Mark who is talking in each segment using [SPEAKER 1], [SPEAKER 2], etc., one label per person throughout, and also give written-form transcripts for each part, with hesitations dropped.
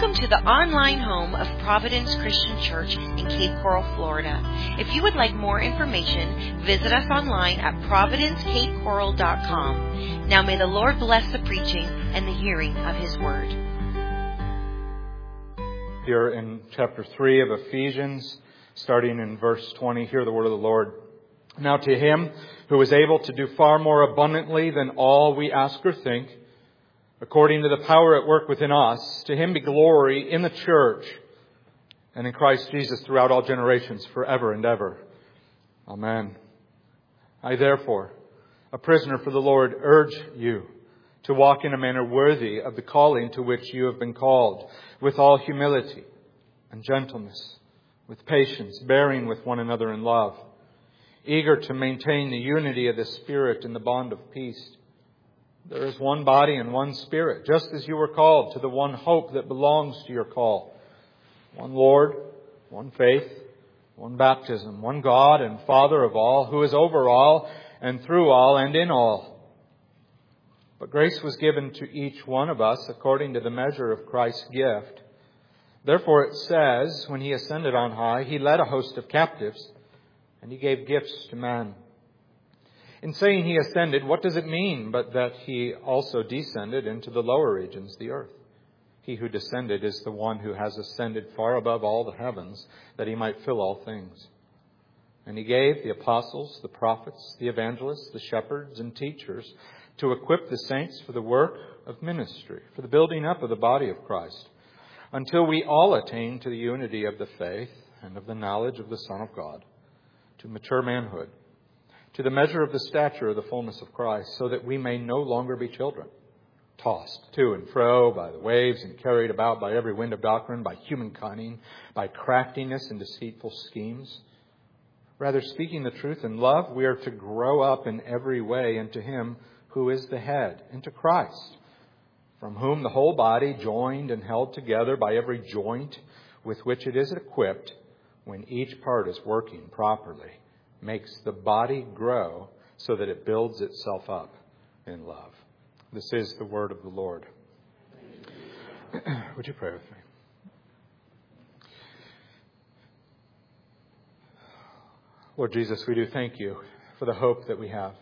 [SPEAKER 1] Welcome to the online home of Providence Christian Church in Cape Coral, Florida. If you would like more information, visit us online at providencecapecoral.com. Now may the Lord bless the preaching and the hearing of His Word.
[SPEAKER 2] Here in chapter 3 of Ephesians, starting in verse 20, hear the word of the Lord. Now to Him who is able to do far more abundantly than all we ask or think, according to the power at work within us, to Him be glory in the church and in Christ Jesus throughout all generations, forever and ever. Amen. I therefore, a prisoner for the Lord, urge you to walk in a manner worthy of the calling to which you have been called, with all humility and gentleness, with patience, bearing with one another in love, eager to maintain the unity of the Spirit in the bond of peace. There is one body and one Spirit, just as you were called to the one hope that belongs to your call. One Lord, one faith, one baptism, one God and Father of all, who is over all and through all and in all. But grace was given to each one of us according to the measure of Christ's gift. Therefore it says, when He ascended on high, He led a host of captives, and He gave gifts to man. In saying He ascended, what does it mean but that He also descended into the lower regions, the earth? He who descended is the one who has ascended far above all the heavens, that He might fill all things. And He gave the apostles, the prophets, the evangelists, the shepherds, and teachers to equip the saints for the work of ministry, for the building up of the body of Christ, until we all attain to the unity of the faith and of the knowledge of the Son of God, to mature manhood, to the measure of the stature of the fullness of Christ, so that we may no longer be children, tossed to and fro by the waves and carried about by every wind of doctrine, by human cunning, by craftiness and deceitful schemes. Rather, speaking the truth in love, we are to grow up in every way into Him who is the head, into Christ, from whom the whole body, joined and held together by every joint with which it is equipped, when each part is working properly, makes the body grow so that it builds itself up in love. This is the word of the Lord. Would you pray with me? Lord Jesus, we do thank You for the hope that we have.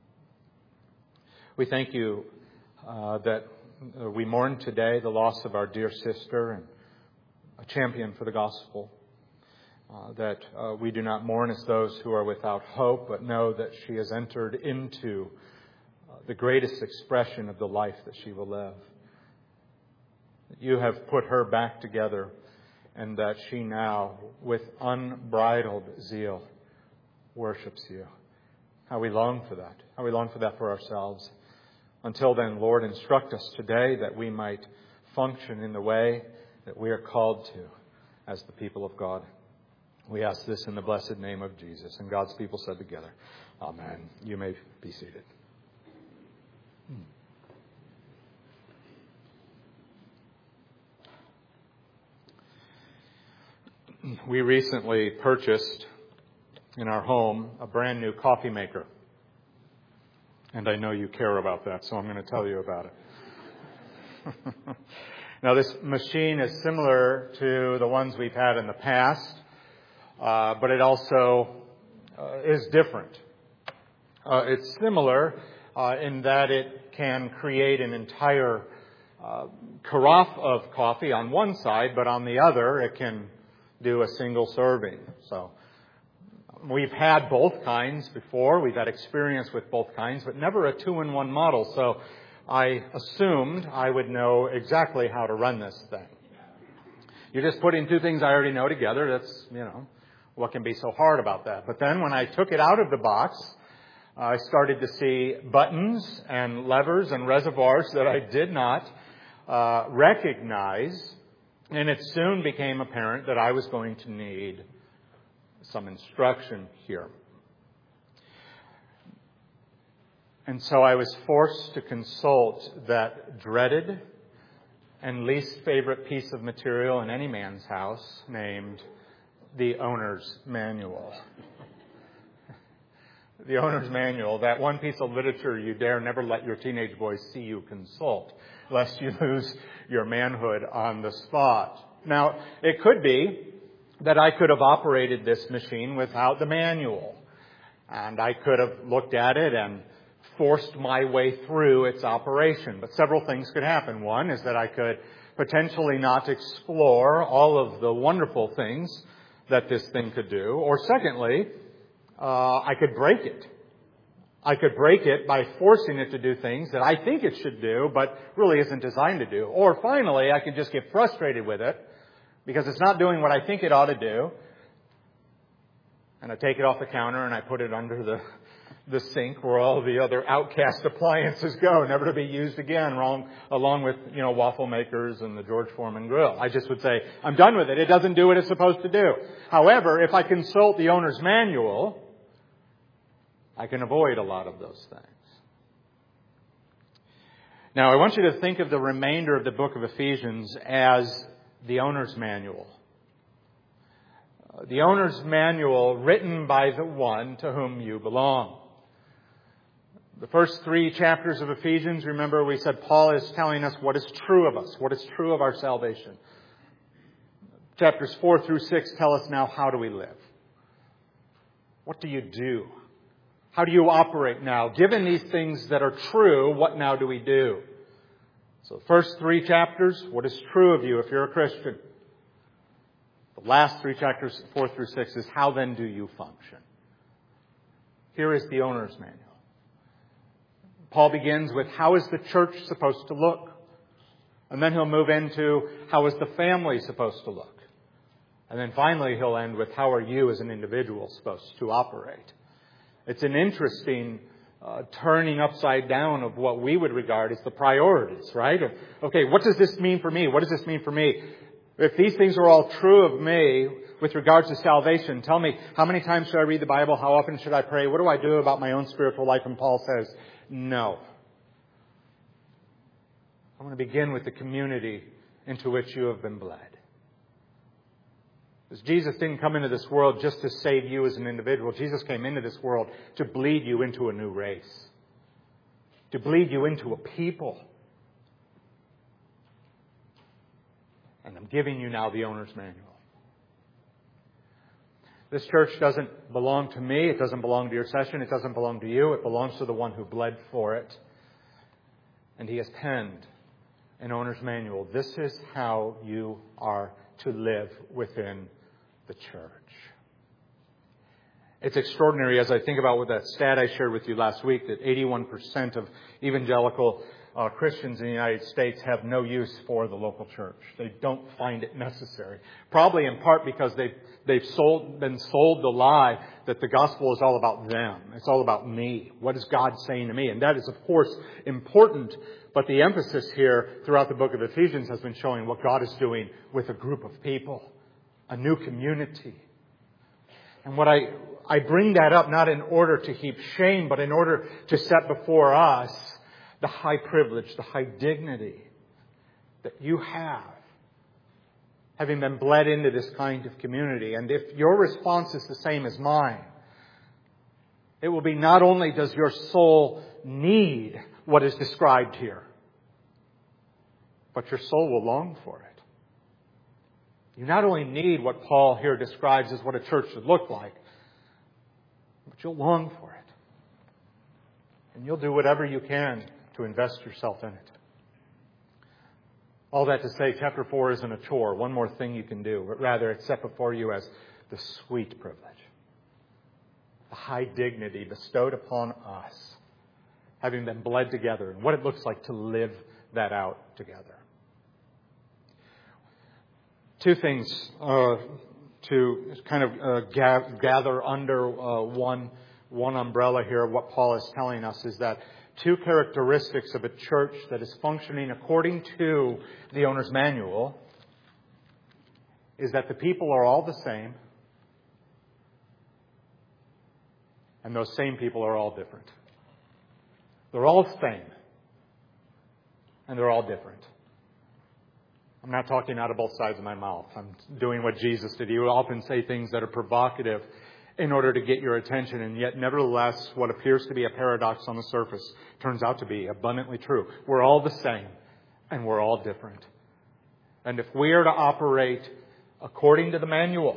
[SPEAKER 2] We thank You that we mourn today the loss of our dear sister and a champion for the gospel. That we do not mourn as those who are without hope, but know that she has entered into the greatest expression of the life that she will live. That You have put her back together, and that she now, with unbridled zeal, worships You. How we long for that. How we long for that for ourselves. Until then, Lord, instruct us today that we might function in the way that we are called to as the people of God. We ask this in the blessed name of Jesus. And God's people said together, Amen. You may be seated. We recently purchased in our home a brand new coffee maker. And I know you care about that, so I'm going to tell you about it. Now, this machine is similar to the ones we've had in the past. But it also is different. It's similar in that it can create an entire carafe of coffee on one side, but on the other it can do a single serving. So we've had both kinds before. We've had experience with both kinds, but never a two-in-one model. So I assumed I would know exactly how to run this thing. You're just putting two things I already know together. That's, what can be so hard about that? But then when I took it out of the box, I started to see buttons and levers and reservoirs that I did not recognize. And it soon became apparent that I was going to need some instruction here. And so I was forced to consult that dreaded and least favorite piece of material in any man's house named the owner's manual. The owner's manual, that one piece of literature you dare never let your teenage boys see you consult, lest you lose your manhood on the spot. Now, it could be that I could have operated this machine without the manual. And I could have looked at it and forced my way through its operation. But several things could happen. One is that I could potentially not explore all of the wonderful things that this thing could do. Or secondly, I could break it. I could break it by forcing it to do things that I think it should do, but really isn't designed to do. Or finally, I could just get frustrated with it because it's not doing what I think it ought to do. And I take it off the counter and I put it under the sink where all the other outcast appliances go, never to be used again, along with, waffle makers and the George Foreman grill. I just would say, I'm done with it. It doesn't do what it's supposed to do. However, if I consult the owner's manual, I can avoid a lot of those things. Now, I want you to think of the remainder of the book of Ephesians as the owner's manual. The owner's manual written by the one to whom you belong. The first 3 chapters of Ephesians, remember we said Paul is telling us what is true of us, what is true of our salvation. Chapters 4 through 6 tell us now, how do we live? What do you do? How do you operate now? Given these things that are true, what now do we do? So the first 3 chapters, what is true of you if you're a Christian? The last 3 chapters, 4 through 6, is how then do you function? Here is the owner's manual. Paul begins with how is the church supposed to look? And then he'll move into how is the family supposed to look? And then finally he'll end with how are you as an individual supposed to operate? It's an interesting turning upside down of what we would regard as the priorities, right? Okay, what does this mean for me? What does this mean for me? If these things are all true of me with regards to salvation, tell me, how many times should I read the Bible? How often should I pray? What do I do about my own spiritual life? And Paul says, no. I want to begin with the community into which you have been bled. Because Jesus didn't come into this world just to save you as an individual. Jesus came into this world to bleed you into a new race. To bleed you into a people. And I'm giving you now the owner's manual. This church doesn't belong to me. It doesn't belong to your session. It doesn't belong to you. It belongs to the one who bled for it. And he has penned an owner's manual. This is how you are to live within the church. It's extraordinary as I think about what that stat I shared with you last week, that 81% of evangelical Christians in the United States have no use for the local church. They don't find it necessary. Probably in part because they've been sold the lie that the gospel is all about them. It's all about me. What is God saying to me? And that is, of course, important. But the emphasis here throughout the book of Ephesians has been showing what God is doing with a group of people, a new community. And what I bring that up not in order to heap shame, but in order to set before us the high privilege, the high dignity that you have, having been bled into this kind of community. And if your response is the same as mine, it will be not only does your soul need what is described here, but your soul will long for it. You not only need what Paul here describes as what a church should look like, but you'll long for it. And you'll do whatever you can to invest yourself in it. All that to say, chapter 4 isn't a chore, one more thing you can do, but rather it's set before you as the sweet privilege, the high dignity bestowed upon us, having been bled together, and what it looks like to live that out together. 2 things to kind of gather under one umbrella here. What Paul is telling us is that 2 characteristics of a church that is functioning according to the owner's manual is that the people are all the same, and those same people are all different. They're all the same, and they're all different. I'm not talking out of both sides of my mouth. I'm doing what Jesus did. He would often say things that are provocative in order to get your attention. And yet, nevertheless, what appears to be a paradox on the surface turns out to be abundantly true. We're all the same, and we're all different. And if we are to operate according to the manual,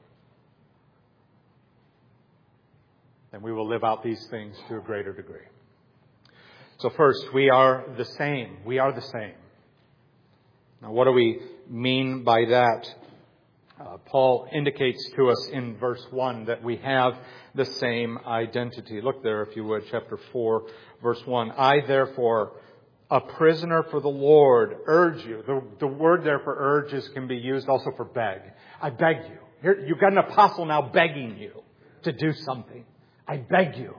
[SPEAKER 2] then we will live out these things to a greater degree. So first, we are the same. We are the same. Now, what do we mean by that? Paul indicates to us in verse 1 that we have the same identity. Look there, if you would, chapter 4, verse 1. I, therefore, a prisoner for the Lord, urge you. The word there for urge can be used also for beg. I beg you. Here, you've got an apostle now begging you to do something. I beg you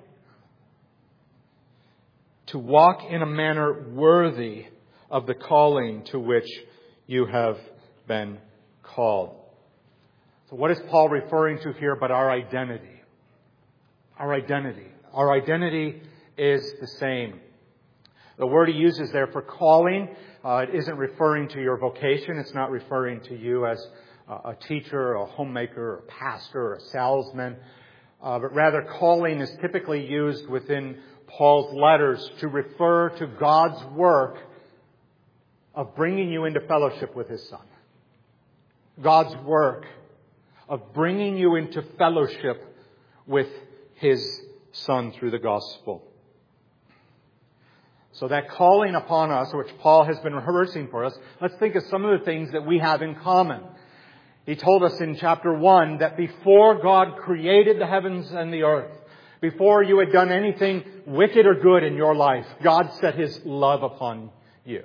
[SPEAKER 2] to walk in a manner worthy of the calling to which you have been called. So what is Paul referring to here but our identity? Our identity. Our identity is the same. The word he uses there for calling, it isn't referring to your vocation. It's not referring to you as a teacher, a homemaker, a pastor, or a salesman. But rather, calling is typically used within Paul's letters to refer to God's work of bringing you into fellowship with His Son. God's work of bringing you into fellowship with His Son through the gospel. So that calling upon us, which Paul has been rehearsing for us, let's think of some of the things that we have in common. He told us in chapter 1 that before God created the heavens and the earth, before you had done anything wicked or good in your life, God set His love upon you.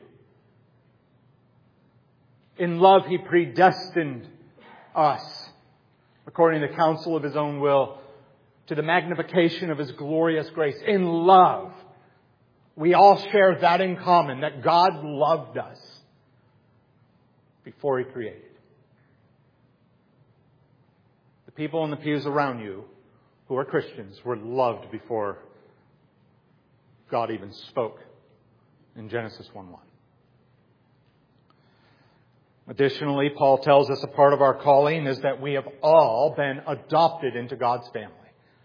[SPEAKER 2] In love, He predestined us, according to the counsel of His own will, to the magnification of His glorious grace. In love, we all share that in common, that God loved us before He created. The people in the pews around you who are Christians were loved before God even spoke in Genesis 1:1. Additionally, Paul tells us a part of our calling is that we have all been adopted into God's family.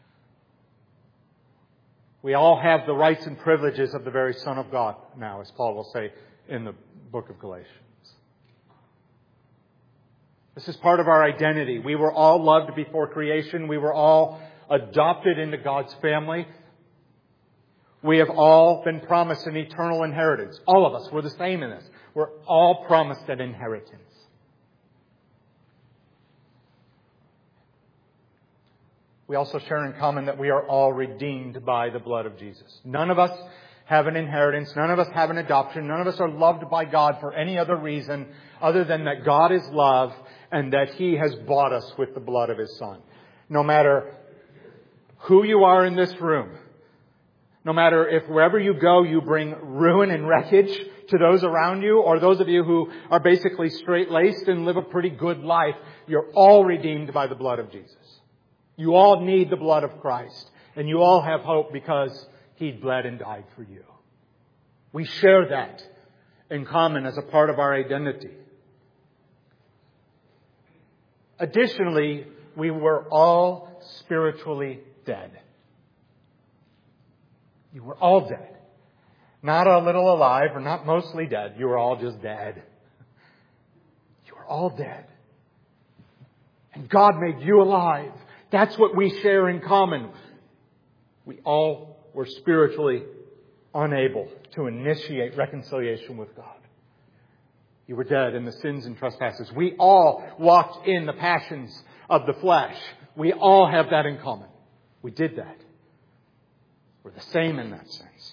[SPEAKER 2] We all have the rights and privileges of the very Son of God now, as Paul will say in the book of Galatians. This is part of our identity. We were all loved before creation. We were all adopted into God's family. We have all been promised an eternal inheritance. All of us. We're the same in this. We're all promised an inheritance. We also share in common that we are all redeemed by the blood of Jesus. None of us have an inheritance. None of us have an adoption. None of us are loved by God for any other reason other than that God is love and that He has bought us with the blood of His Son. No matter who you are in this room, no matter if wherever you go you bring ruin and wreckage to those around you, or those of you who are basically straight-laced and live a pretty good life, you're all redeemed by the blood of Jesus. You all need the blood of Christ. And you all have hope because He bled and died for you. We share that in common as a part of our identity. Additionally, we were all spiritually dead. You were all dead. Not a little alive or not mostly dead. You were all just dead. You were all dead. And God made you alive. That's what we share in common. We all were spiritually unable to initiate reconciliation with God. You were dead in the sins and trespasses. We all walked in the passions of the flesh. We all have that in common. We did that. We're the same in that sense.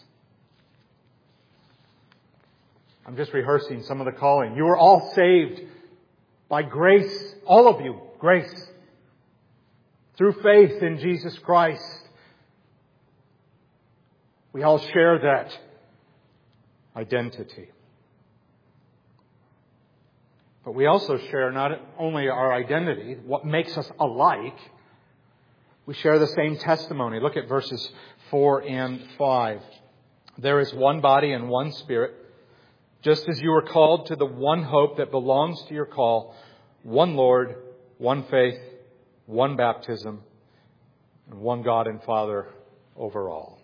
[SPEAKER 2] I'm just rehearsing some of the calling. You were all saved by grace. All of you, grace. Through faith in Jesus Christ. We all share that identity. But we also share not only our identity, what makes us alike, we share the same testimony. Look at verses 4 and 5. There is one body and one Spirit, just as you were called to the one hope that belongs to your call, one Lord, one faith, one baptism, and one God and Father over all.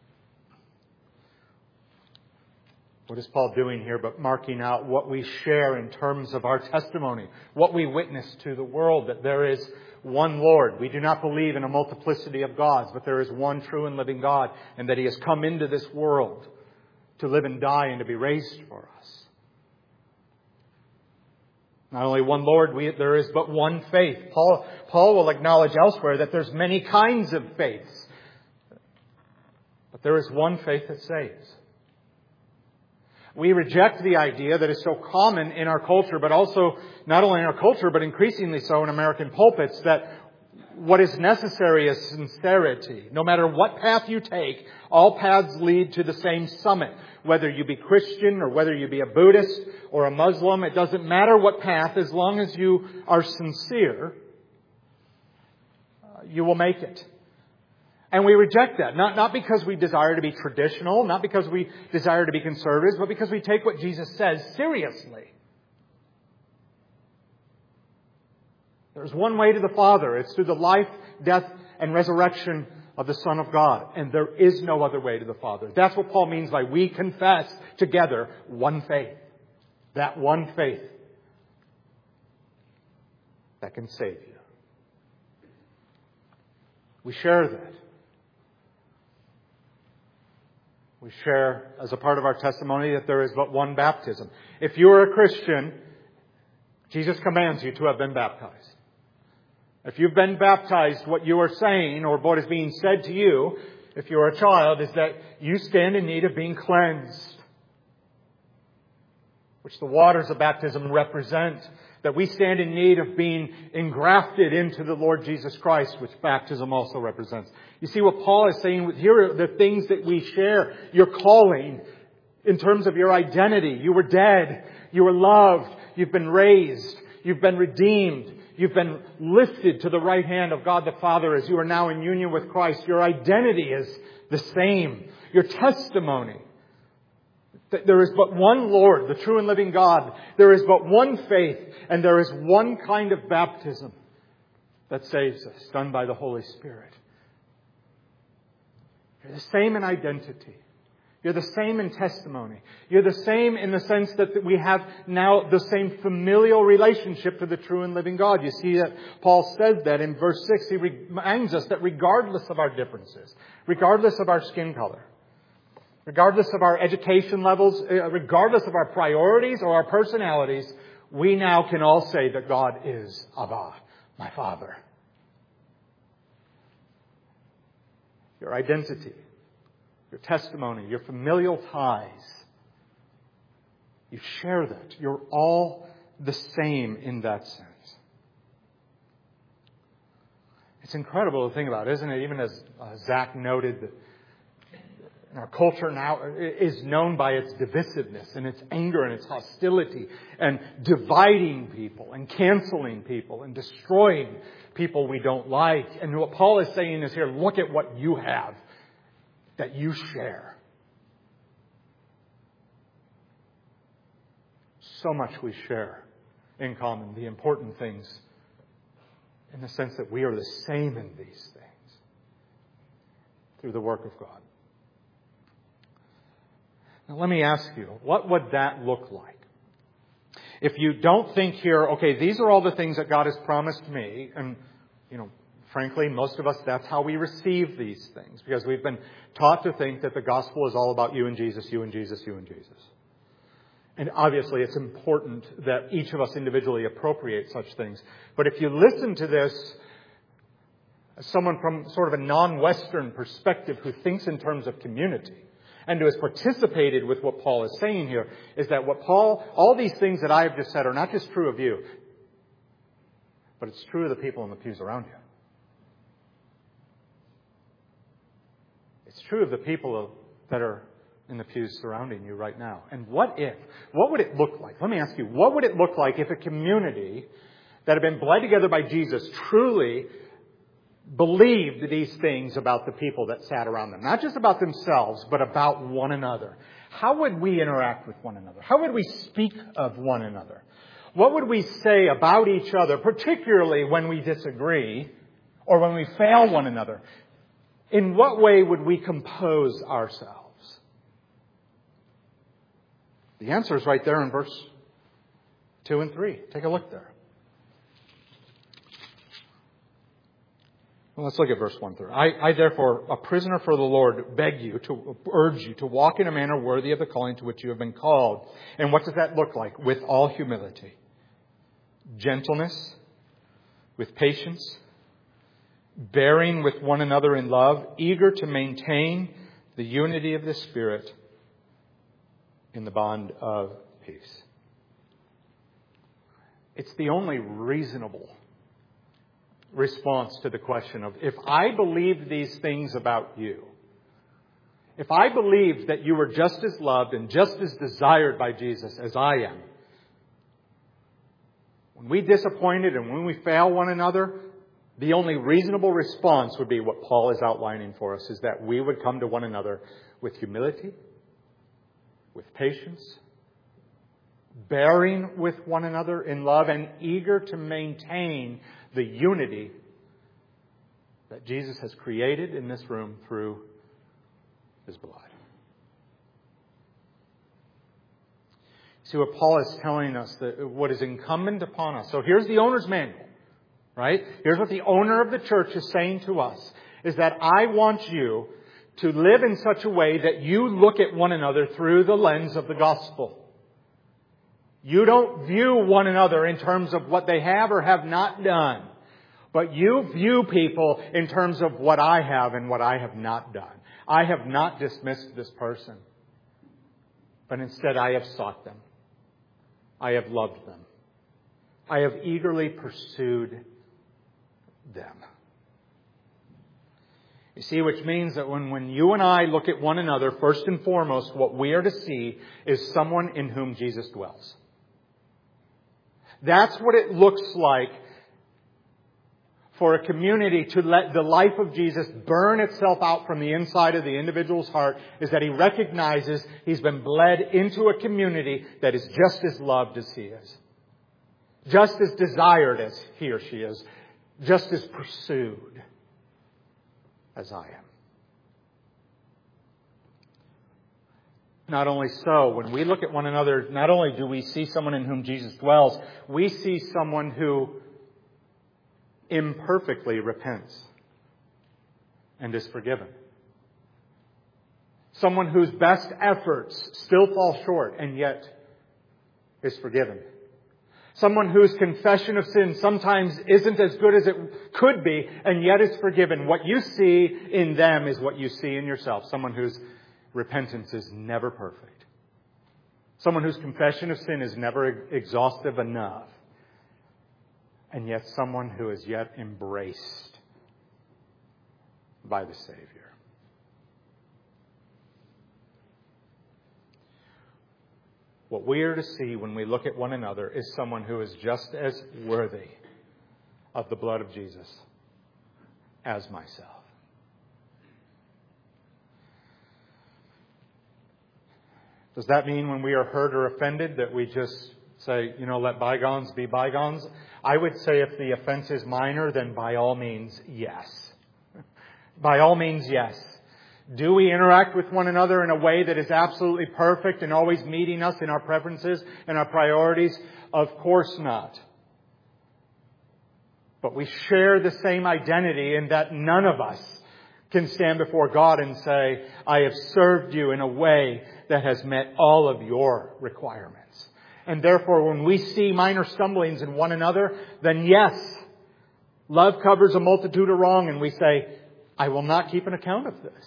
[SPEAKER 2] What is Paul doing here but marking out what we share in terms of our testimony, what we witness to the world, that there is one Lord. We do not believe in a multiplicity of gods, but there is one true and living God, and that He has come into this world to live and die and to be raised for us. Not only one Lord, there is but one faith. Paul will acknowledge elsewhere that there's many kinds of faiths, but there is one faith that saves. We reject the idea that is so common in our culture, but also not only in our culture, but increasingly so in American pulpits, that what is necessary is sincerity. No matter what path you take, all paths lead to the same summit. Whether you be Christian or whether you be a Buddhist or a Muslim, it doesn't matter what path, as long as you are sincere, you will make it. And we reject that, not because we desire to be traditional, not because we desire to be conservatives, but because we take what Jesus says seriously. There's one way to the Father. It's through the life, death, and resurrection of the Son of God. And there is no other way to the Father. That's what Paul means by we confess together one faith. That one faith that can save you. We share that. We share as a part of our testimony that there is but one baptism. If you are a Christian, Jesus commands you to have been baptized. If you've been baptized, what you are saying, or what is being said to you, if you're a child, is that you stand in need of being cleansed, which the waters of baptism represent. That we stand in need of being engrafted into the Lord Jesus Christ, which baptism also represents. You see what Paul is saying? Here are the things that we share. Your calling in terms of your identity. You were dead. You were loved. You've been raised. You've been redeemed. You've been lifted to the right hand of God the Father as you are now in union with Christ. Your identity is the same. Your testimony. There is but one Lord, the true and living God. There is but one faith, and there is one kind of baptism that saves us, done by the Holy Spirit. You're the same in identity. You're the same in testimony. You're the same in the sense that we have now the same familial relationship to the true and living God. You see that Paul says that in verse 6. He reminds us that regardless of our differences, regardless of our skin color, regardless of our education levels, regardless of our priorities or our personalities, we now can all say that God is Abba, my Father. Your identity, your testimony, your familial ties, you share that. You're all the same in that sense. It's incredible to think about, isn't it? Even as Zach noted, that our culture now is known by its divisiveness and its anger and its hostility and dividing people and canceling people and destroying people we don't like. And what Paul is saying is here, look at what you have that you share. So much we share in common, the important things, in the sense that we are the same in these things through the work of God. Now let me ask you, what would that look like? If you don't think here, okay, these are all the things that God has promised me, and, frankly, most of us, that's how we receive these things, because we've been taught to think that the gospel is all about you and Jesus, you and Jesus, you and Jesus. And obviously it's important that each of us individually appropriate such things. But if you listen to this as someone from sort of a non-Western perspective who thinks in terms of community, and who has participated with what Paul is saying here, is that all these things that I have just said are not just true of you, but it's true of the people in the pews around you. It's true of the people that are in the pews surrounding you right now. And what would it look like? Let me ask you, what would it look like if a community that had been bled together by Jesus truly believed these things about the people that sat around them? Not just about themselves, but about one another. How would we interact with one another? How would we speak of one another? What would we say about each other, particularly when we disagree or when we fail one another, in what way would we compose ourselves? The answer is right there in verse 2 and 3. Take a look there. Well, let's look at verse 1 through. I therefore, a prisoner for the Lord, urge you to walk in a manner worthy of the calling to which you have been called. And what does that look like? With all humility, gentleness, with patience, bearing with one another in love, eager to maintain the unity of the Spirit in the bond of peace. It's the only reasonable response to the question of, if I believed these things about you, if I believed that you were just as loved and just as desired by Jesus as I am, when we disappointed and when we fail one another, the only reasonable response would be what Paul is outlining for us, is that we would come to one another with humility, with patience, bearing with one another in love, and eager to maintain the unity that Jesus has created in this room through His blood. See what Paul is telling us, that what is incumbent upon us. So here's the owner's manual, right? Here's what the owner of the church is saying to us, is that I want you to live in such a way that you look at one another through the lens of the gospel. You don't view one another in terms of what they have or have not done, but you view people in terms of what I have and what I have not done. I have not dismissed this person, but instead I have sought them. I have loved them. I have eagerly pursued them. You see, which means that when you and I look at one another, first and foremost, what we are to see is someone in whom Jesus dwells. That's what it looks like for a community to let the life of Jesus burn itself out from the inside of the individual's heart, is that he recognizes he's been bled into a community that is just as loved as he is, just as desired as he or she is, just as pursued as I am. Not only so, when we look at one another, not only do we see someone in whom Jesus dwells, we see someone who imperfectly repents and is forgiven. Someone whose best efforts still fall short and yet is forgiven. Someone whose confession of sin sometimes isn't as good as it could be and yet is forgiven. What you see in them is what you see in yourself. Someone whose repentance is never perfect. Someone whose confession of sin is never exhaustive enough. And yet someone who is yet embraced by the Savior. What we are to see when we look at one another is someone who is just as worthy of the blood of Jesus as myself. Does that mean when we are hurt or offended that we just say, let bygones be bygones? I would say if the offense is minor, then by all means, yes. By all means, yes. Do we interact with one another in a way that is absolutely perfect and always meeting us in our preferences and our priorities? Of course not. But we share the same identity in that none of us can stand before God and say, I have served you in a way that has met all of your requirements. And therefore, when we see minor stumblings in one another, then yes, love covers a multitude of wrong, and we say, I will not keep an account of this.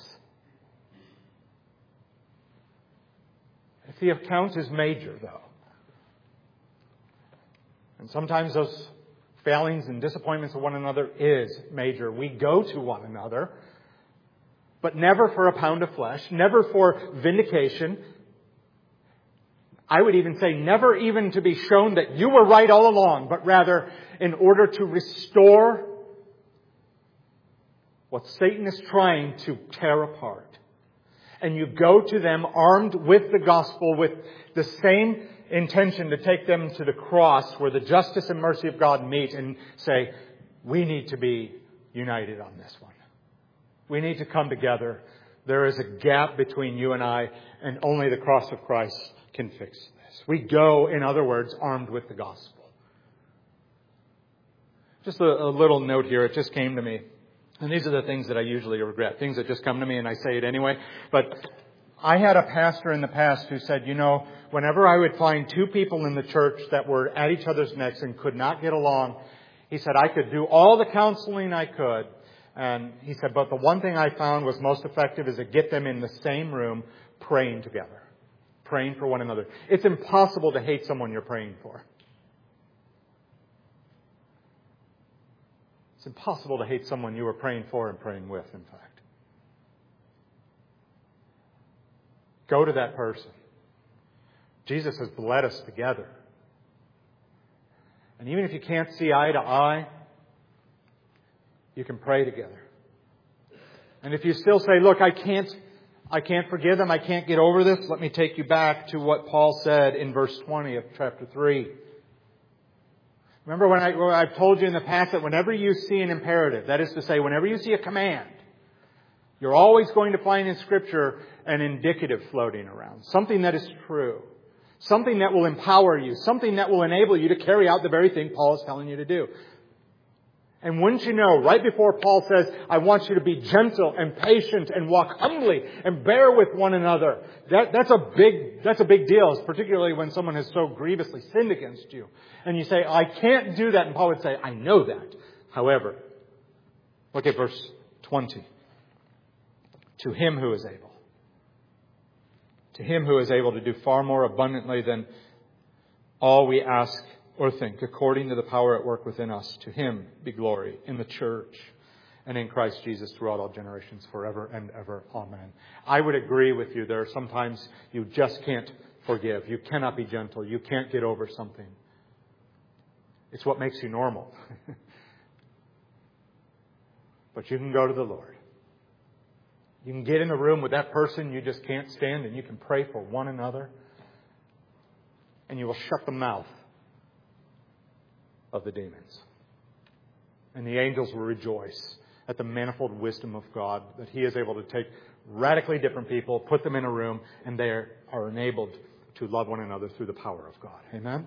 [SPEAKER 2] If the account is major, though, and sometimes those failings and disappointments of one another is major, we go to one another, but never for a pound of flesh, never for vindication. I would even say never even to be shown that you were right all along, but rather in order to restore what Satan is trying to tear apart. And you go to them armed with the gospel, with the same intention to take them to the cross where the justice and mercy of God meet, and say, we need to be united on this one. We need to come together. There is a gap between you and I, and only the cross of Christ can fix this. We go, in other words, armed with the gospel. Just a little note here. It just came to me. And these are the things that I usually regret. Things that just come to me and I say it anyway. But I had a pastor in the past who said, whenever I would find two people in the church that were at each other's necks and could not get along, he said, I could do all the counseling I could. And he said, but the one thing I found was most effective is to get them in the same room praying together. Praying for one another. It's impossible to hate someone you're praying for. It's impossible to hate someone you were praying for and praying with, in fact. Go to that person. Jesus has bled us together. And even if you can't see eye to eye, you can pray together. And if you still say, look, I can't forgive them, I can't get over this, let me take you back to what Paul said in verse 20 of chapter 3. Remember when I've told you in the past that whenever you see an imperative, that is to say, whenever you see a command, you're always going to find in Scripture an indicative floating around. Something that is true. Something that will empower you. Something that will enable you to carry out the very thing Paul is telling you to do. And wouldn't you know, right before Paul says, I want you to be gentle and patient and walk humbly and bear with one another. That's a big deal, particularly when someone has so grievously sinned against you. And you say, I can't do that. And Paul would say, I know that. However, look at verse 20. To him who is able. To him who is able to do far more abundantly than all we ask or think, according to the power at work within us. To him be glory in the church and in Christ Jesus throughout all generations, forever and ever. Amen. I would agree with you. There are sometimes you just can't forgive. You cannot be gentle. You can't get over something. It's what makes you normal. But you can go to the Lord. You can get in a room with that person you just can't stand, and you can pray for one another. And you will shut the mouth of the demons. And the angels will rejoice at the manifold wisdom of God, that He is able to take radically different people, put them in a room, and they are enabled to love one another through the power of God. Amen?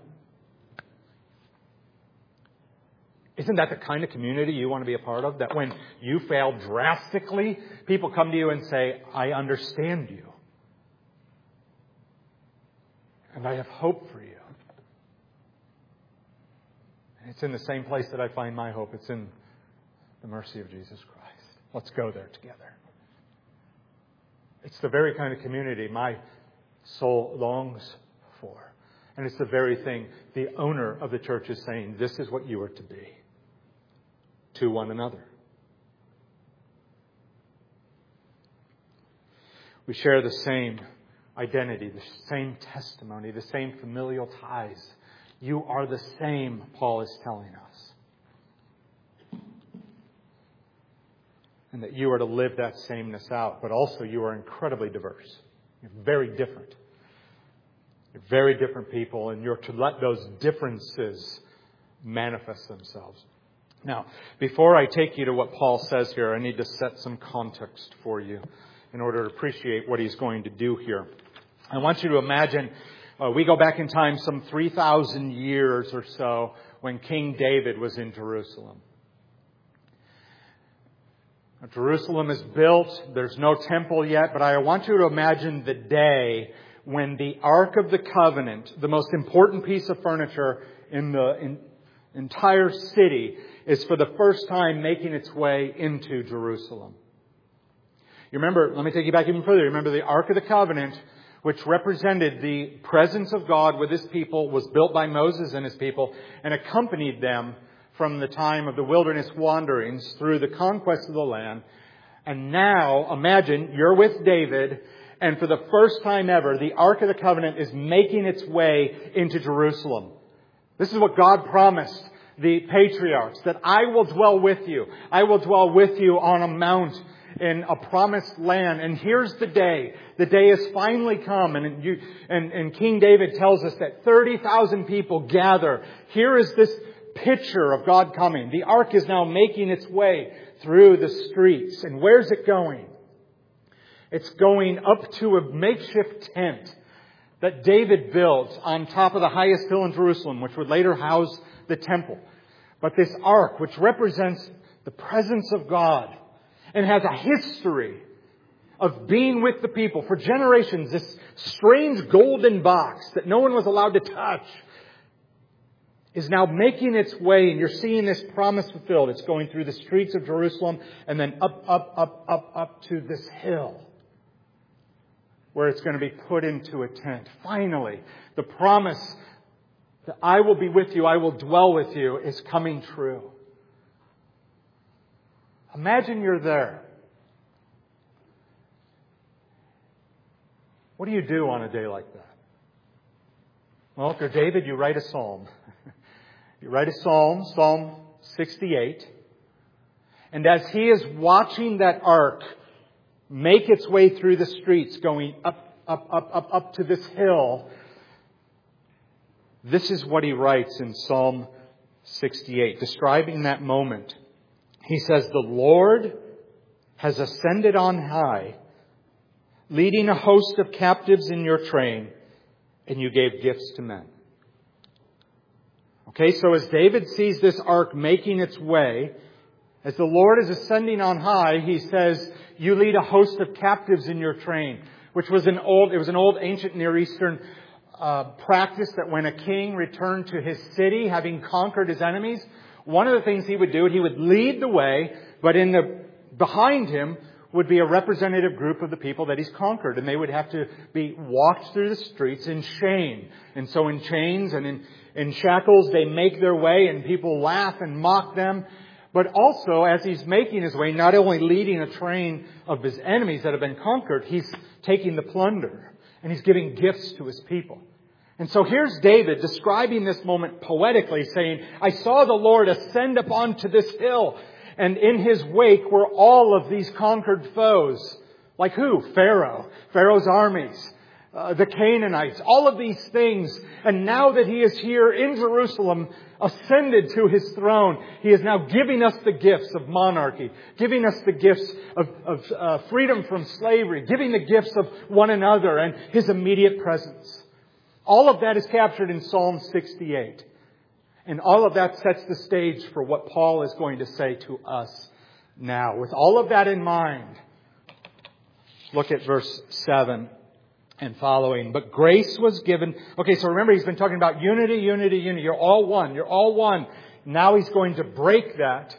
[SPEAKER 2] Isn't that the kind of community you want to be a part of? That when you fail drastically, people come to you and say, I understand you. And I have hope for you. And it's in the same place that I find my hope. It's in the mercy of Jesus Christ. Let's go there together. It's the very kind of community my soul longs for. And it's the very thing the owner of the church is saying, this is what you are to be to one another. We share the same identity, the same testimony, the same familial ties. You are the same, Paul is telling us. And that you are to live that sameness out. But also you are incredibly diverse. You're very different. You're very different people, and you're to let those differences manifest themselves. Now, before I take you to what Paul says here, I need to set some context for you in order to appreciate what he's going to do here. I want you to imagine, we go back in time some 3,000 years or so when King David was in Jerusalem. Now, Jerusalem is built. There's no temple yet, but I want you to imagine the day when the Ark of the Covenant, the most important piece of furniture in the entire city, is for the first time making its way into Jerusalem. You remember, let me take you back even further. You remember the Ark of the Covenant, which represented the presence of God with His people, was built by Moses and His people and accompanied them from the time of the wilderness wanderings through the conquest of the land. And now, imagine, you're with David, and for the first time ever, the Ark of the Covenant is making its way into Jerusalem. This is what God promised the patriarchs, that I will dwell with you. I will dwell with you on a mount in a promised land. And here's the day. The day has finally come. And King David tells us that 30,000 people gather. Here is this picture of God coming. The ark is now making its way through the streets. And where's it going? It's going up to a makeshift tent that David built on top of the highest hill in Jerusalem, which would later house the temple. But this ark, which represents the presence of God and has a history of being with the people for generations, this strange golden box that no one was allowed to touch, is now making its way, and you're seeing this promise fulfilled. It's going through the streets of Jerusalem and then up to this hill where it's going to be put into a tent. Finally, the promise that I will be with you, I will dwell with you, is coming true. Imagine you're there. What do you do on a day like that? Well, if you're David, you write a psalm. You write a psalm, Psalm 68. And as he is watching that ark make its way through the streets, going up to this hill, this is what he writes in Psalm 68, describing that moment. He says, "The Lord has ascended on high, leading a host of captives in your train, and you gave gifts to men." Okay, so as David sees this ark making its way, as the Lord is ascending on high, he says, you lead a host of captives in your train, which was an old ancient Near Eastern practice that when a king returned to his city, having conquered his enemies, one of the things he would do, he would lead the way, but behind him would be a representative group of the people that he's conquered. And they would have to be walked through the streets in shame. And so in chains and in shackles, they make their way and people laugh and mock them. But also, as he's making his way, not only leading a train of his enemies that have been conquered, he's taking the plunder and he's giving gifts to his people. And so here's David describing this moment poetically, saying, I saw the Lord ascend up onto this hill, and in his wake were all of these conquered foes. Like who? Pharaoh. Pharaoh's armies. The Canaanites. All of these things. And now that he is here in Jerusalem, ascended to his throne, he is now giving us the gifts of monarchy. Giving us the gifts of freedom from slavery. Giving the gifts of one another and his immediate presence. All of that is captured in Psalm 68. And all of that sets the stage for what Paul is going to say to us now. With all of that in mind, look at verse 7 and following. But grace was given. Okay, so remember, he's been talking about unity, unity, unity. You're all one. You're all one. Now he's going to break that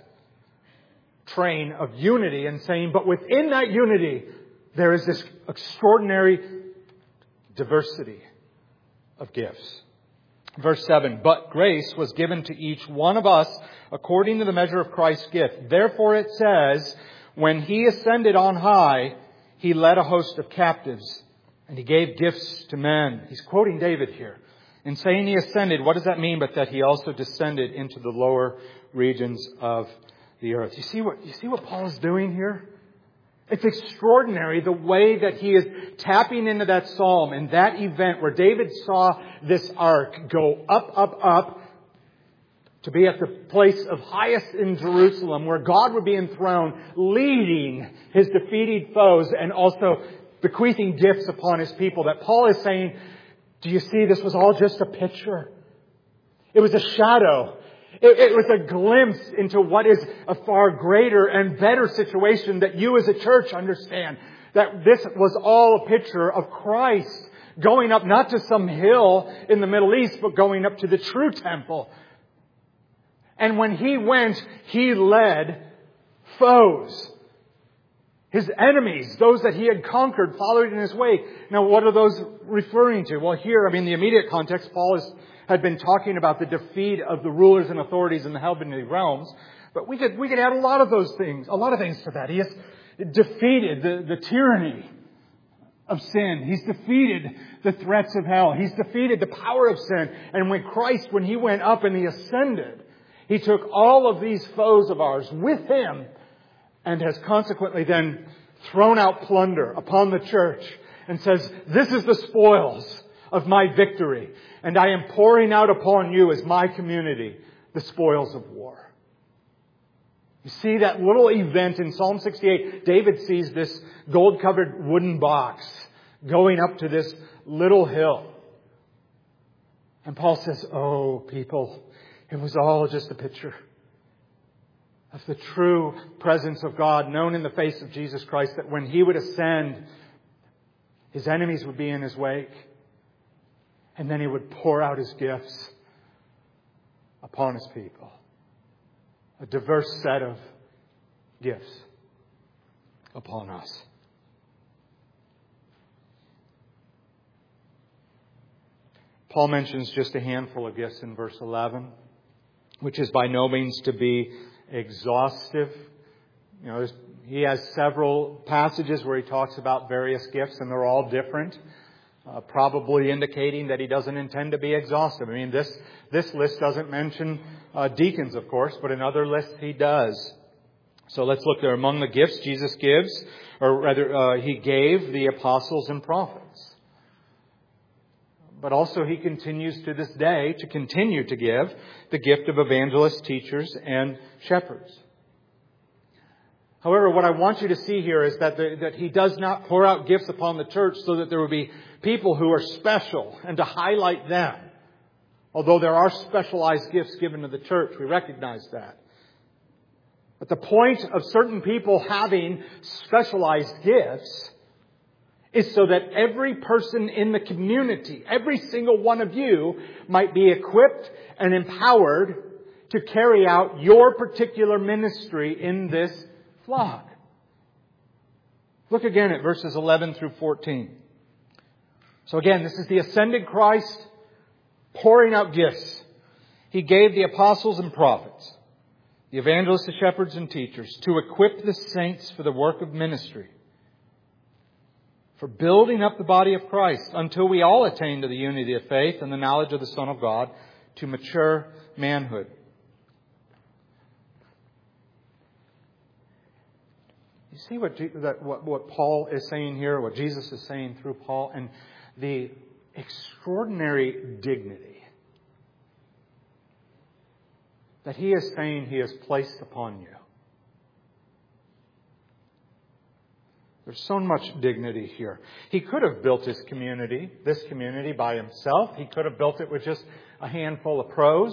[SPEAKER 2] train of unity and saying, but within that unity, there is this extraordinary diversity of gifts. Verse 7, but grace was given to each one of us according to the measure of Christ's gift. Therefore it says, when he ascended on high, he led a host of captives and he gave gifts to men. He's quoting David here. In saying he ascended, what does that mean but that he also descended into the lower regions of the earth? You see what Paul is doing here? It's extraordinary the way that he is tapping into that psalm and that event where David saw this ark go up to be at the place of highest in Jerusalem where God would be enthroned, leading his defeated foes and also bequeathing gifts upon his people. That Paul is saying, do you see, this was all just a picture. It was a shadow. It was a glimpse into what is a far greater and better situation that you as a church understand. That this was all a picture of Christ going up not to some hill in the Middle East, but going up to the true temple. And when he went, he led foes. His enemies, those that he had conquered, followed in his wake. Now, what are those referring to? Well, here, the immediate context, Paul had been talking about the defeat of the rulers and authorities in the heavenly realms. But we could add a lot of things to that. He has defeated the tyranny of sin. He's defeated the threats of hell. He's defeated the power of sin. And when he went up and he ascended, he took all of these foes of ours with him and has consequently then thrown out plunder upon the church and says, this is the spoils of my victory. And I am pouring out upon you as my community the spoils of war. You see that little event in Psalm 68. David sees this gold-covered wooden box going up to this little hill. And Paul says, oh, people, it was all just a picture of the true presence of God known in the face of Jesus Christ, that when He would ascend, His enemies would be in His wake. And then He would pour out His gifts upon His people. A diverse set of gifts upon us. Paul mentions just a handful of gifts in verse 11, which is by no means to be exhaustive. You know, he has several passages where he talks about various gifts, and they're all different, probably indicating that he doesn't intend to be exhaustive. I mean, this list doesn't mention deacons, of course, but in other lists he does. So let's look there. Among the gifts Jesus gives, or rather He gave the apostles and prophets. But also He continues to this day to continue to give the gift of evangelists, teachers, and shepherds. However, what I want you to see here is that He does not pour out gifts upon the church so that there will be people who are special and to highlight them. Although there are specialized gifts given to the church, we recognize that. But the point of certain people having specialized gifts is so that every person in the community, every single one of you, might be equipped and empowered to carry out your particular ministry in this flock. Look again at verses 11 through 14. So again, this is the ascended Christ pouring out gifts. He gave the apostles and prophets, the evangelists, the shepherds, and teachers to equip the saints for the work of ministry, for building up the body of Christ until we all attain to the unity of faith and the knowledge of the Son of God, to mature manhood. You see what Paul is saying here, what Jesus is saying through Paul, and the extraordinary dignity that he is saying He has placed upon you. There's so much dignity here. He could have built this community by himself. He could have built it with just a handful of pros.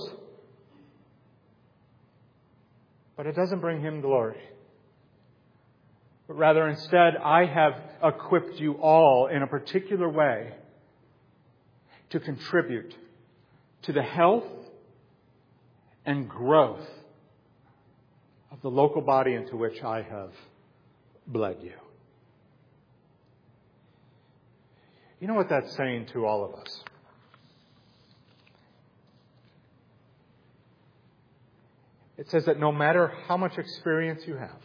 [SPEAKER 2] But it doesn't bring Him glory. But rather instead, I have equipped you all in a particular way to contribute to the health and growth of the local body into which I have bled you. You know what that's saying to all of us? It says that no matter how much experience you have,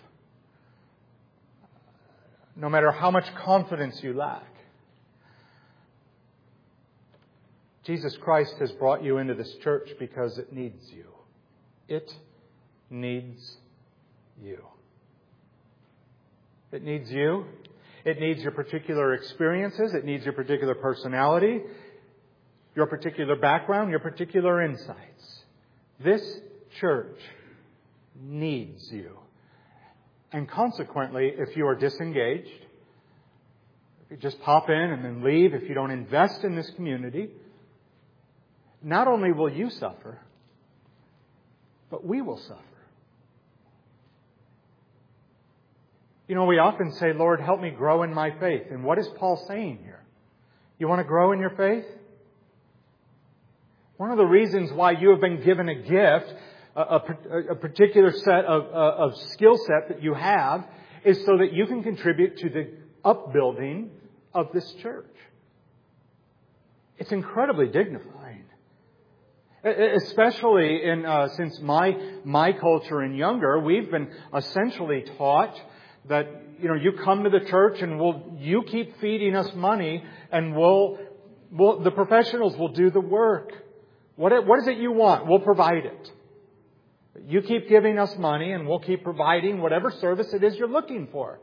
[SPEAKER 2] no matter how much confidence you lack, Jesus Christ has brought you into this church because it needs you. It needs you. It needs you. It needs your particular experiences. It needs your particular personality, your particular background, your particular insights. This church needs you. And consequently, if you are disengaged, if you just pop in and then leave, if you don't invest in this community, not only will you suffer, but we will suffer. You know, we often say, Lord, help me grow in my faith. And what is Paul saying here? You want to grow in your faith? One of the reasons why you have been given a gift, a particular set of skill set that you have, is so that you can contribute to the upbuilding of this church. It's incredibly dignifying. Especially since my culture and younger, we've been essentially taught that, you know, you come to the church and you keep feeding us money, and the professionals will do the work. What is it you want? We'll provide it. You keep giving us money and we'll keep providing whatever service it is you're looking for.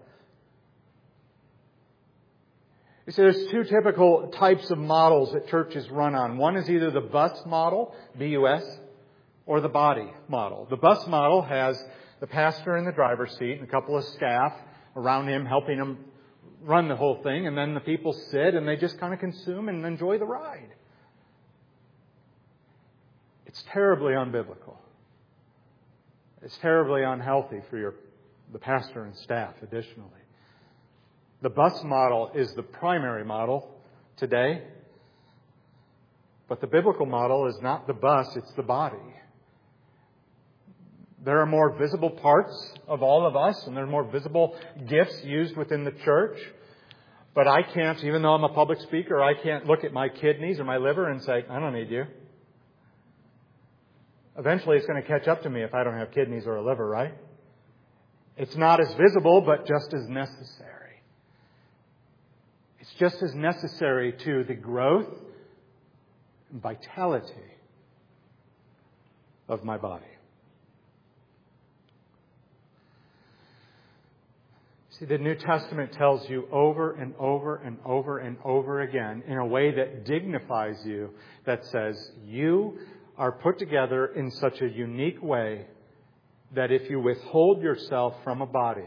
[SPEAKER 2] You see, there's two typical types of models that churches run on. One is either the bus model, B-U-S, or the body model. The bus model has the pastor in the driver's seat and a couple of staff around him helping him run the whole thing, and then the people sit and they just kind of consume and enjoy the ride. It's terribly unbiblical. It's terribly unhealthy for the pastor and staff additionally. The bus model is the primary model today. But the biblical model is not the bus, it's the body. There are more visible parts of all of us, and there are more visible gifts used within the church. But I can't, even though I'm a public speaker, I can't look at my kidneys or my liver and say, I don't need you. Eventually it's going to catch up to me if I don't have kidneys or a liver, right? It's not as visible, but just as necessary. It's just as necessary to the growth and vitality of my body. See, the New Testament tells you over and over and over and over again in a way that dignifies you, that says you are put together in such a unique way that if you withhold yourself from a body,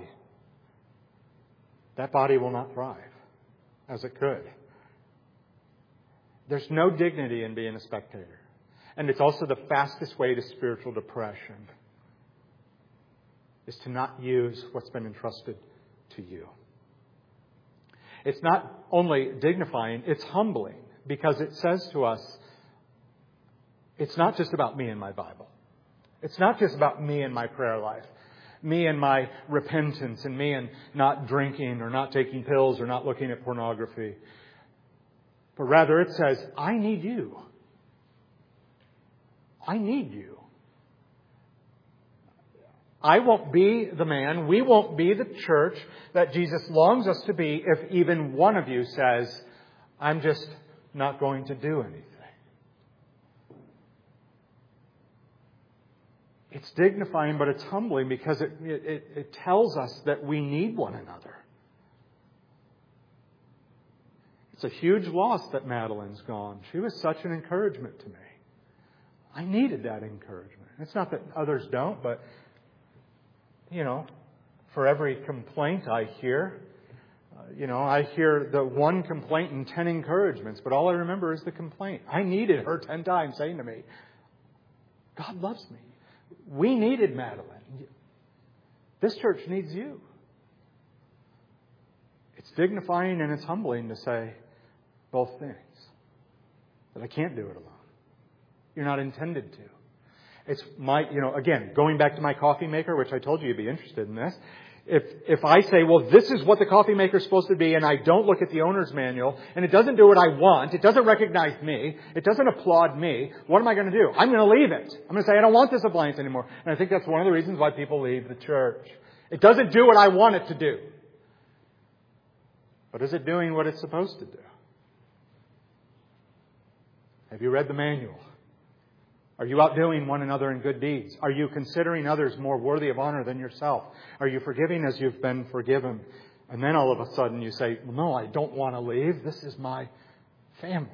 [SPEAKER 2] that body will not thrive as it could. There's no dignity in being a spectator. And it's also the fastest way to spiritual depression, is to not use what's been entrusted to you. It's not only dignifying, it's humbling, because it says to us, it's not just about me and my Bible. It's not just about me and my prayer life, me and my repentance, and me and not drinking or not taking pills or not looking at pornography. But rather it says, I need you. I need you. I won't be the man, we won't be the church that Jesus longs us to be if even one of you says, I'm just not going to do anything. It's dignifying, but it's humbling because it tells us that we need one another. It's a huge loss that Madeline's gone. She was such an encouragement to me. I needed that encouragement. It's not that others don't, but, for every complaint I hear, I hear the one complaint and 10 encouragements, but all I remember is the complaint. I needed her 10 times saying to me, God loves me. We needed Madeline. This church needs you. It's dignifying and it's humbling to say both things. That I can't do it alone. You're not intended to. It's again, going back to my coffee maker, which I told you you'd be interested in this. If I say, well, this is what the coffee maker is supposed to be, and I don't look at the owner's manual, and it doesn't do what I want, it doesn't recognize me, it doesn't applaud me, what am I going to do? I'm going to leave it. I'm going to say, I don't want this appliance anymore. And I think that's one of the reasons why people leave the church. It doesn't do what I want it to do. But is it doing what it's supposed to do? Have you read the manual? Are you outdoing one another in good deeds? Are you considering others more worthy of honor than yourself? Are you forgiving as you've been forgiven? And then all of a sudden you say, well, no, I don't want to leave. This is my family.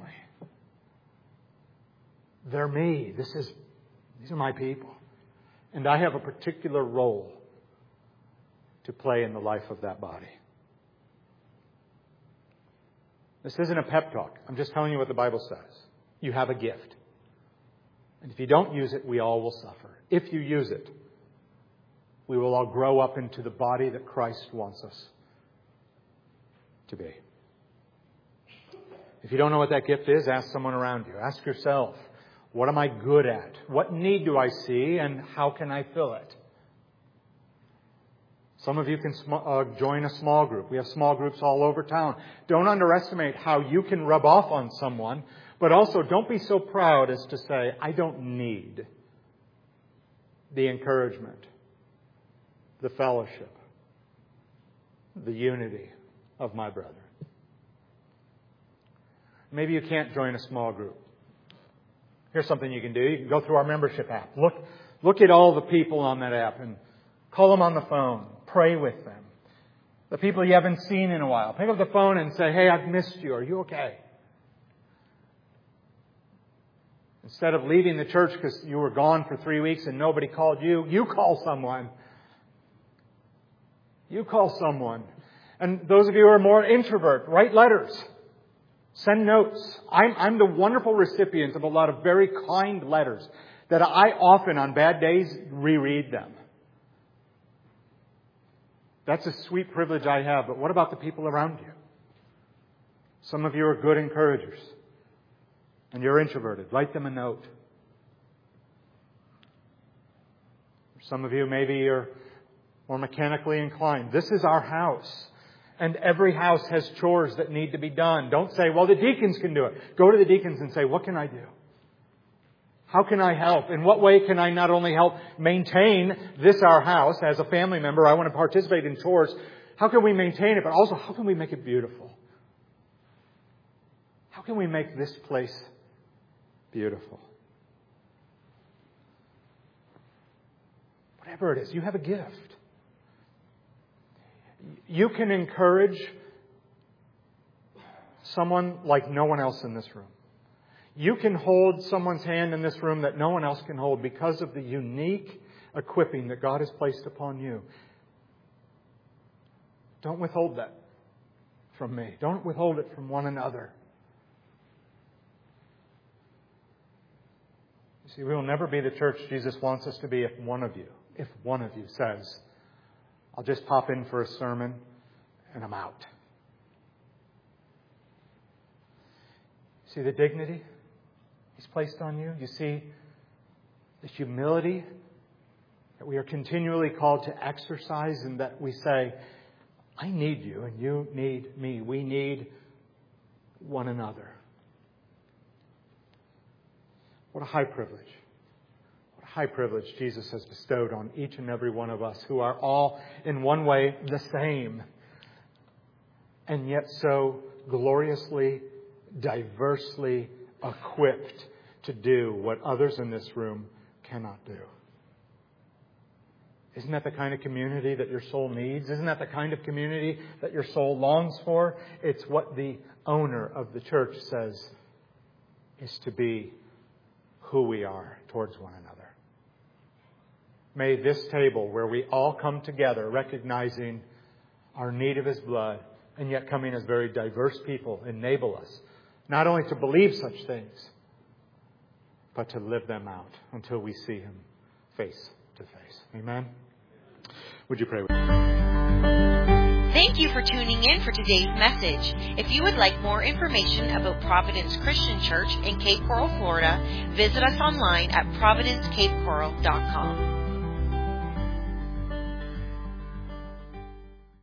[SPEAKER 2] They're me. These are my people. And I have a particular role to play in the life of that body. This isn't a pep talk. I'm just telling you what the Bible says. You have a gift. And if you don't use it, we all will suffer. If you use it, we will all grow up into the body that Christ wants us to be. If you don't know what that gift is, ask someone around you. Ask yourself, what am I good at? What need do I see, and how can I fill it? Some of you can join a small group. We have small groups all over town. Don't underestimate how you can rub off on someone. But also, don't be so proud as to say, I don't need the encouragement, the fellowship, the unity of my brethren. Maybe you can't join a small group. Here's something you can do. You can go through our membership app. Look at all the people on that app and call them on the phone. Pray with them. The people you haven't seen in a while. Pick up the phone and say, hey, I've missed you. Are you okay? Instead of leaving the church because you were gone for 3 weeks and nobody called you, you call someone You call someone. And those of you who are more introvert, write letters. Send notes. I'm the wonderful recipient of a lot of very kind letters that I often, on bad days, reread them. That's a sweet privilege I have. But what about the people around you? Some of you are good encouragers. And you're introverted. Write them a note. Some of you maybe are more mechanically inclined. This is our house. And every house has chores that need to be done. Don't say, well, the deacons can do it. Go to the deacons and say, what can I do? How can I help? In what way can I not only help maintain this, our house, as a family member, I want to participate in chores. How can we maintain it? But also, how can we make it beautiful? How can we make this place beautiful? Whatever it is, you have a gift. You can encourage someone like no one else in this room. You can hold someone's hand in this room that no one else can hold because of the unique equipping that God has placed upon you. Don't withhold that from me. Don't withhold it from one another. You see, we will never be the church Jesus wants us to be if one of you says, I'll just pop in for a sermon and I'm out. See the dignity He's placed on you? You see the humility that we are continually called to exercise, and that we say, I need you and you need me. We need one another. What a high privilege. What a high privilege Jesus has bestowed on each and every one of us, who are all in one way the same, and yet so gloriously, diversely equipped to do what others in this room cannot do. Isn't that the kind of community that your soul needs? Isn't that the kind of community that your soul longs for? It's what the owner of the church says is to be who we are towards one another. May this table, where we all come together recognizing our need of His blood, and yet coming as very diverse people, enable us not only to believe such things, but to live them out until we see Him face to face. Amen? Would you pray with me?
[SPEAKER 1] Thank you for tuning in for today's message. If you would like more information about Providence Christian Church in Cape Coral, Florida, visit us online at providencecapecoral.com.